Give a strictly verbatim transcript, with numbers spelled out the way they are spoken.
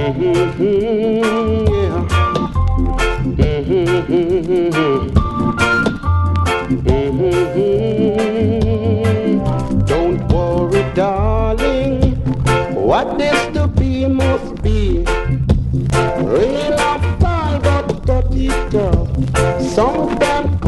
yeah. Mm-hmm. Don't worry, darling. What is to be must be. Rain or fall, but cut it off. Sometimes